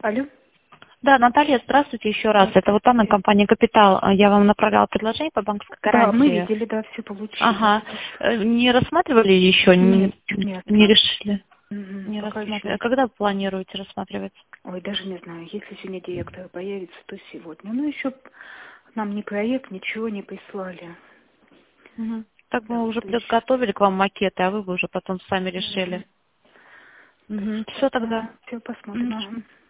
Алло. Да, Наталья, здравствуйте еще раз. Это вот Анна, компания «Капитал». Я вам направляла предложение по банковской Да, мы гарантии. видели, да, все получили. Ага. Не рассматривали еще? Нет, Не, нет. не решили? Мгм, Не пока еще рассматривали. А нет. когда вы планируете рассматривать? Ой, даже не знаю, если сегодня директор появится, то сегодня. Ну, еще нам ни проект, ничего не прислали. Мгм. Так Да, мы уже то есть... подготовили к вам макеты, а вы бы уже потом сами решили. Все тогда. Все посмотрим. Ага.